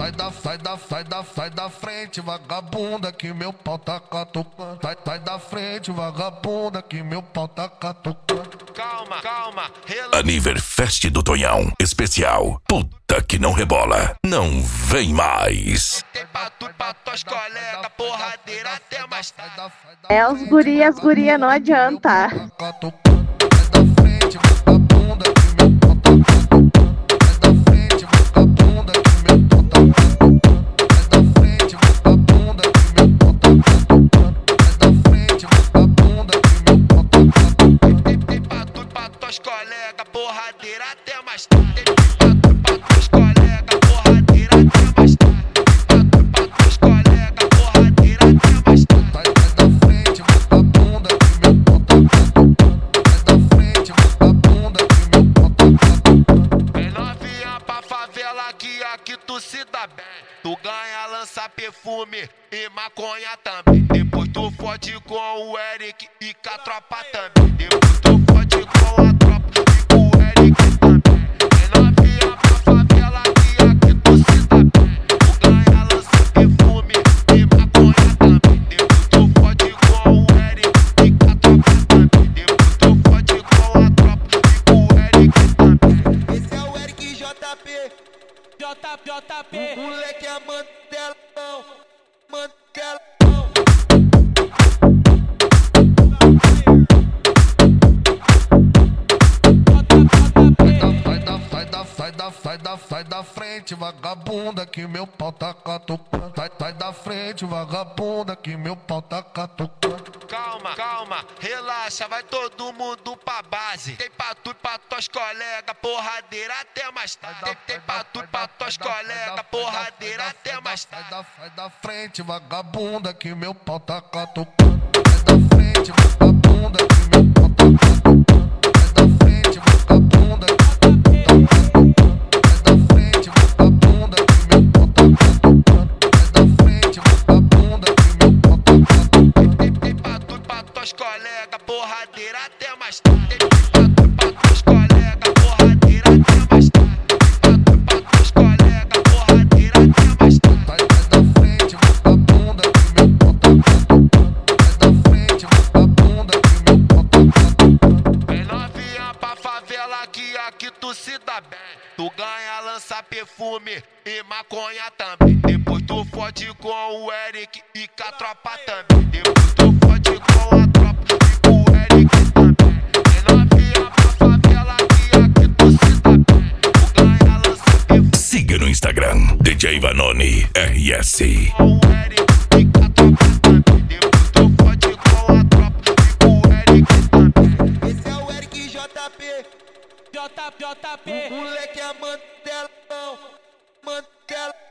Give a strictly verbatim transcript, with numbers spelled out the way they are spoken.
sai da, sai da, sai da, sai da frente, vagabunda, que meu pau tá catucando. Sai, sai da frente, vagabunda, que meu pau tá catucando. Calma, calma, relaxa. Aniverfest do Tonhão, especial. Puta que não rebola, não vem mais. Tem pra tu, pra tuas colegas, porradeira até mais tarde. É os guri, as guria, não adianta. Colega, porradeira até mais tarde. Pra tuas colega, porradeira até mais tarde. Pra tuas colega, porradeira até mais tarde. Sai da frente, vagabunda, que meu pau tá catucando. Sai da frente, vagabunda, que meu pau tá catucando. Vem novinha pra favela que aqui tu se dá bem. Tu ganha, lança perfume e maconha também. Depois tu fode com o Eric e com a tropa também. Depois tu fode com a tropa e com o Eric também. Vem novinha pra favela que aqui tu se dá bem. Tu ganha, lança perfume e maconha também. Depois tu fode com o Eric e com a tropa também. Depois tu fode com a tropa e com o Eric também. Esse é o Eric J P, J, JP. o moleque é mantelão, mantelão. Sai da, sai da, sai da frente, vagabunda, que meu pau tá catucando. Sai, sai da frente, vagabunda, que meu pau tá catucando. Calma, calma, relaxa, vai todo mundo pra base. Tem pra tu, pra tuas colegas, porradeira até mais tarde. Tem, tem pra tu, pra tuas colegas, porradeira até mais tarde. Sai da, sai da frente, vagabunda, que meu pau tá catucando. Sai da frente, vagabunda, que meu pau tá catucando. Sai da frente, vagabunda, que meu pau tá catucando. Colega, porradeira até mais tarde. Pra tuas colega, porradeira até mais tarde. Pra tuas colega, porradeira até mais tarde. Sai da frente, vagabunda, que meu pau tá catucando. Sai da frente, vagabunda, que meu pau tá catucando. Vem novinha pra favela que aqui tu se dá bem. Tu ganha, lança perfume e maconha também. Depois tu fode com o Eric e com a tropa também. Depois tu fode com a tropa e com o Eric também. Vem novinha pra favela que aqui tu se dá bem. Tu ganha, lança perfume. Siga no Instagram, D J Vanoni R S. Com o Eric e com a tropa também. Depois tu fode com a tropa e com o Eric também. Esse é o Eric J P, J, JP. o moleque é mantelão, mantelão.